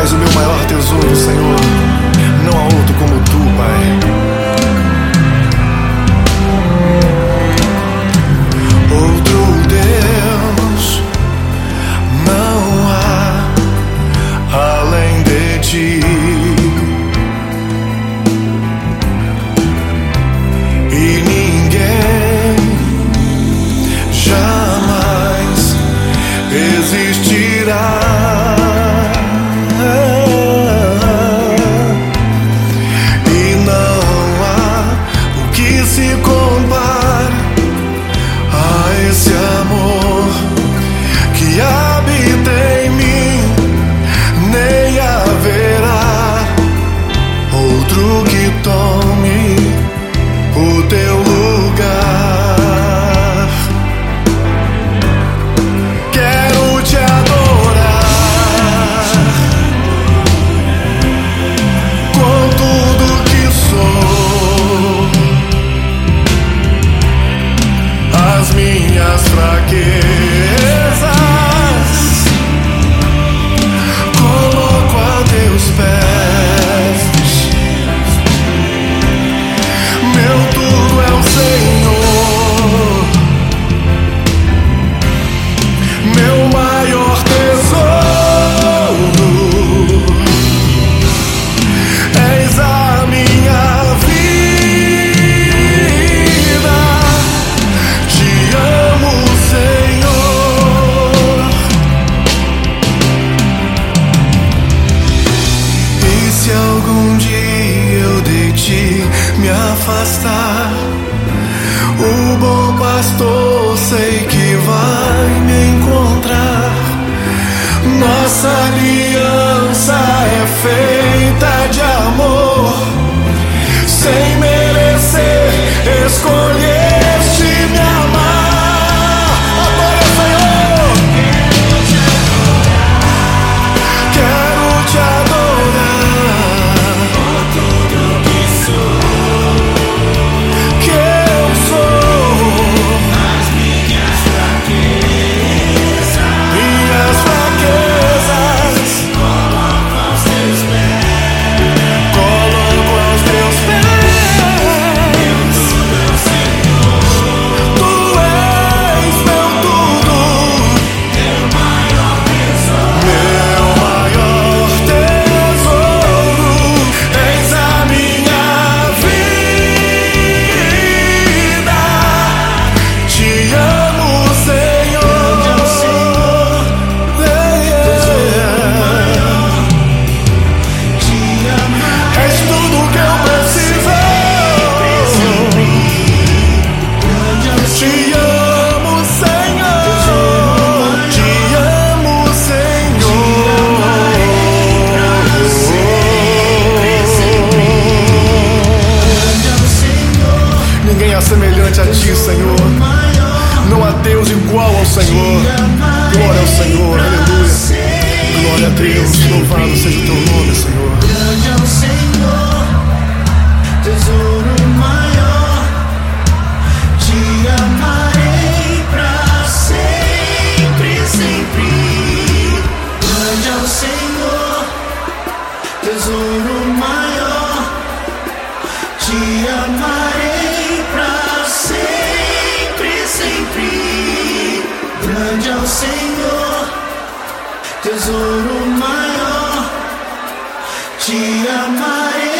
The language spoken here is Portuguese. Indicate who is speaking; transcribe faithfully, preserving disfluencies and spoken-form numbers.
Speaker 1: és o meu maior tesouro, Senhor. Não há outro como tu, Pai. Outro Deus não há além de ti. E ninguém jamais existirá. E não há o que se compare a esse amor que habita em mim. Nem haverá outro que tome o teu lugar. Quero te adorar com tudo que sou, as minhas fraquezas coloco a teus pés. Meu tudo é o Senhor, meu maior tesouro. És a minha vida. Te amo, Senhor. E se algum dia eu de ti me afastar, o bom pastor sei que vai me encontrar. Nossa aliança é feita de amor, sem merecer escolheste me amar. Adore, Senhor. Quero te adorar com tudo que sou, que eu sou, as minhas fraquezas, minhas fraquezas coloco aos teus pés, coloco aos teus pés. Meu tudo é o Senhor, tu és meu tudo, meu maior tesouro, meu maior tesouro. És a minha vida. Te amo, Senhor. És tudo que eu preciso. Te amo, Senhor. Te amo, Senhor. Ninguém é semelhante a ti, Senhor. Não há Deus igual ao Senhor. Glória ao Senhor, aleluia. Glória a Deus, louvado seja o teu nome, Senhor.
Speaker 2: Grande é o Senhor, tesouro maior. Te amarei pra sempre, sempre. Grande é o Senhor, tesouro maior. Te amarei pra sempre, sempre. Grande é o Senhor, tesouro maior. Te amarei